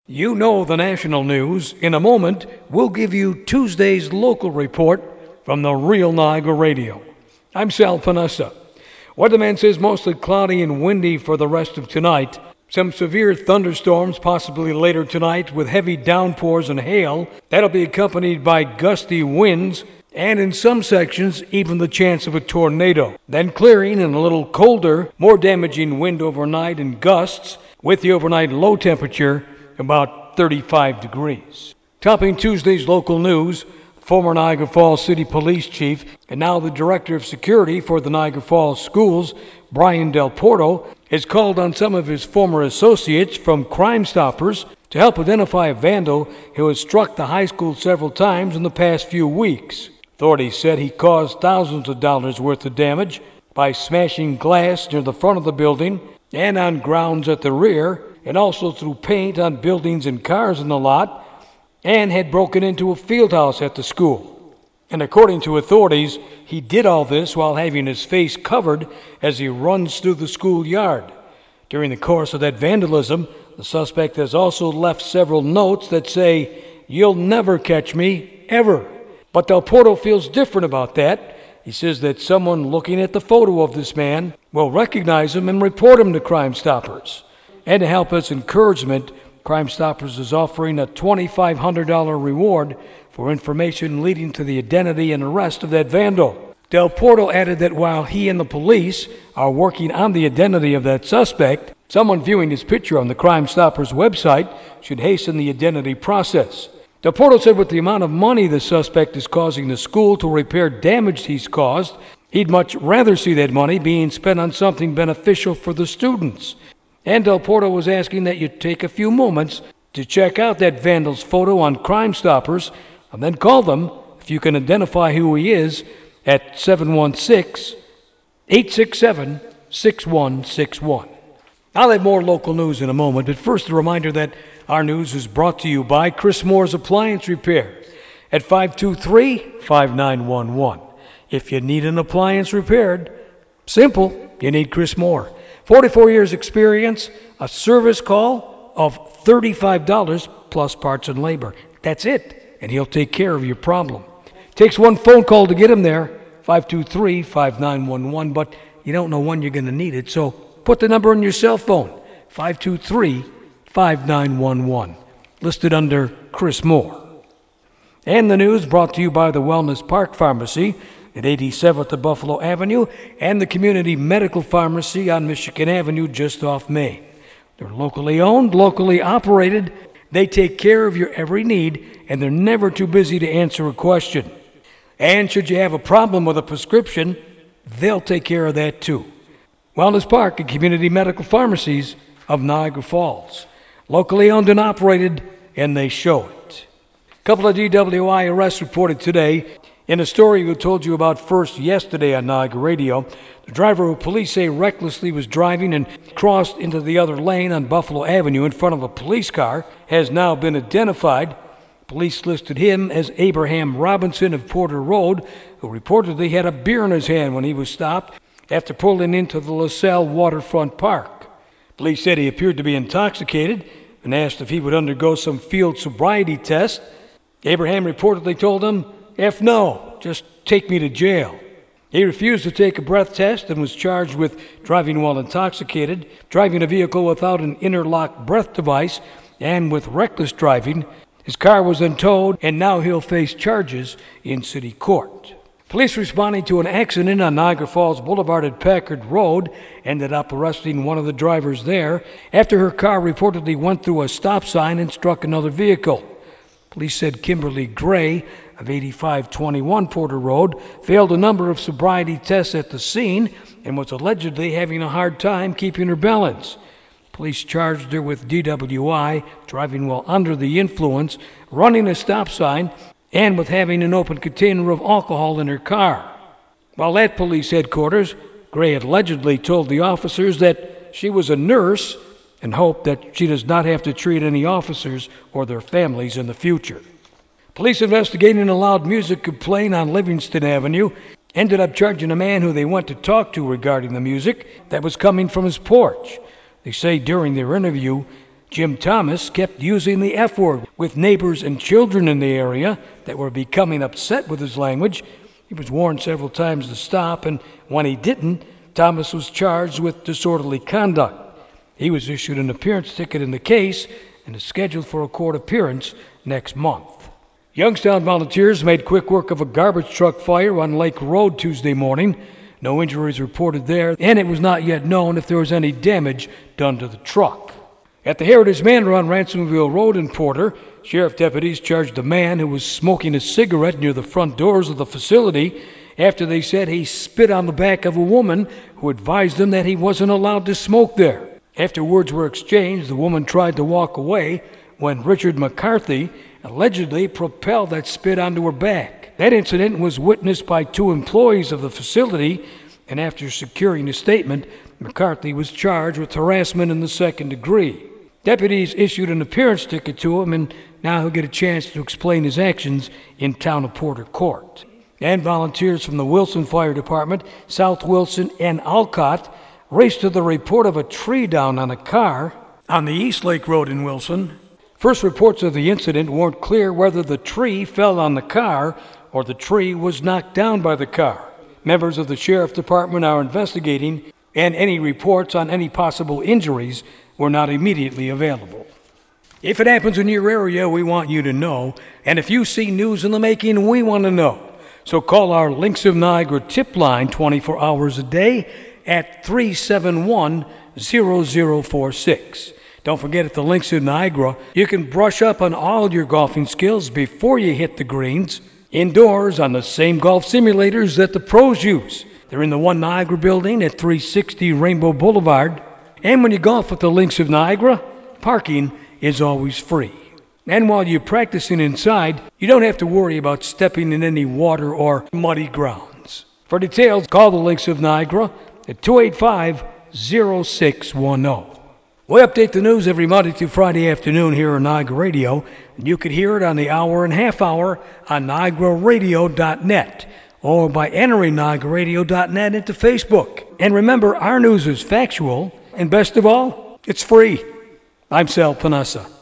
You know the national news. In a moment, we'll give you Tuesday's local report from the Real Niagara Radio. I'm Sal Panessa. Weatherman says mostly cloudy and windy for the rest of tonight. Some severe thunderstorms possibly later tonight with heavy downpours and hail. That'll be accompanied by gusty winds and in some sections even the chance of a tornado. Then clearing and a little colder, more damaging wind overnight and gusts with the overnight low temperature about 35 degrees. Topping Tuesday's local news, former Niagara Falls City Police Chief and now the Director of Security for the Niagara Falls Schools, Brian Del Porto, has called on some of his former associates from Crime Stoppers to help identify a vandal who has struck the high school several times in the past few weeks. Authorities said he caused thousands of dollars worth of damage by smashing glass near the front of the building and on grounds at the rear, and also threw paint on buildings and cars in the lot, and had broken into a field house at the school. And according to authorities, he did all this while having his face covered as he runs through the schoolyard. During the course of that vandalism, the suspect has also left several notes that say, "You'll never catch me, ever." But Del Porto feels different about that. He says that someone looking at the photo of this man will recognize him and report him to Crime Stoppers. And to help us encouragement, Crime Stoppers is offering a $2,500 reward for information leading to the identity and arrest of that vandal. Del Porto added that while he and the police are working on the identity of that suspect, someone viewing his picture on the Crime Stoppers website should hasten the identity process. Del Porto said with the amount of money the suspect is causing the school to repair damage he's caused, he'd much rather see that money being spent on something beneficial for the students. And Del Porto was asking that you take a few moments to check out that vandal's photo on Crime Stoppers and then call them, if you can identify who he is, at 716-867-6161. I'll have more local news in a moment, but first a reminder that our news is brought to you by Chris Moore's Appliance Repair at 523-5911. If you need an appliance repaired, simple, you need Chris Moore. 44 years experience, a service call of $35 plus parts and labor. That's it, and he'll take care of your problem. Takes one phone call to get him there, 523-5911, but you don't know when you're going to need it, so put the number on your cell phone, 523-5911, listed under Chris Moore. And the news brought to you by the Wellness Park Pharmacy at 87th and Buffalo Avenue and the Community Medical Pharmacy on Michigan Avenue just off Main. They're locally owned, locally operated. They take care of your every need, and they're never too busy to answer a question. And should you have a problem with a prescription, they'll take care of that too. Wellness Park and Community Medical Pharmacies of Niagara Falls. Locally owned and operated, and they show it. A couple of DWI arrests reported today. In a story we told you about first yesterday on Niagara Radio, the driver who police say recklessly was driving and crossed into the other lane on Buffalo Avenue in front of a police car has now been identified. Police listed him as Abraham Robinson of Porter Road, who reportedly had a beer in his hand when he was stopped after pulling into the LaSalle Waterfront Park. Police said he appeared to be intoxicated and asked if he would undergo some field sobriety test. Abraham reportedly told him, "F no, just take me to jail." He refused to take a breath test and was charged with driving while intoxicated, driving a vehicle without an interlock breath device, and with reckless driving. His car was then towed, and now he'll face charges in city court. Police responding to an accident on Niagara Falls Boulevard at Packard Road ended up arresting one of the drivers there after her car reportedly went through a stop sign and struck another vehicle. Police said Kimberly Gray of 8521 Porter Road failed a number of sobriety tests at the scene and was allegedly having a hard time keeping her balance. Police charged her with DWI, driving while under the influence, running a stop sign, and with having an open container of alcohol in her car. While at police headquarters, Gray allegedly told the officers that she was a nurse and hoped that she does not have to treat any officers or their families in the future. Police investigating a loud music complaint on Livingston Avenue ended up charging a man who they went to talk to regarding the music that was coming from his porch. They say during their interview, Jim Thomas kept using the F word with neighbors and children in the area that were becoming upset with his language. He was warned several times to stop, and when he didn't, Thomas was charged with disorderly conduct. He was issued an appearance ticket in the case and is scheduled for a court appearance next month. Youngstown volunteers made quick work of a garbage truck fire on Lake Road Tuesday morning. No injuries reported there, and it was not yet known if there was any damage done to the truck. At the Heritage Manor on Ransomville Road in Porter, sheriff deputies charged a man who was smoking a cigarette near the front doors of the facility after they said he spit on the back of a woman who advised him that he wasn't allowed to smoke there. After words were exchanged, the woman tried to walk away when Richard McCarthy allegedly propelled that spit onto her back. That incident was witnessed by 2 employees of the facility, and after securing a statement, McCarthy was charged with harassment in the 2nd degree. Deputies issued an appearance ticket to him, and now he'll get a chance to explain his actions in Town of Porter Court. And volunteers from the Wilson Fire Department, South Wilson, and Alcott raced to the report of a tree down on a car on the East Lake Road in Wilson. First reports of the incident weren't clear whether the tree fell on the car or the tree was knocked down by the car. Members of the Sheriff Department are investigating, and any reports on any possible injuries were not immediately available. If it happens in your area, we want you to know, and if you see news in the making, we want to know. So call our Links of Niagara tip line 24 hours a day at 371-0046. Don't forget, at the Links of Niagara, you can brush up on all your golfing skills before you hit the greens, indoors on the same golf simulators that the pros use. They're in the One Niagara building at 360 Rainbow Boulevard. And when you golf at the Links of Niagara, parking is always free. And while you're practicing inside, you don't have to worry about stepping in any water or muddy grounds. For details, call the Links of Niagara at 285-0610. We update the news every Monday through Friday afternoon here on Niagara Radio, and you can hear it on the hour and half hour on NiagaraRadio.net or by entering NiagaraRadio.net into Facebook. And remember, our news is factual, and best of all, it's free. I'm Sal Panassa.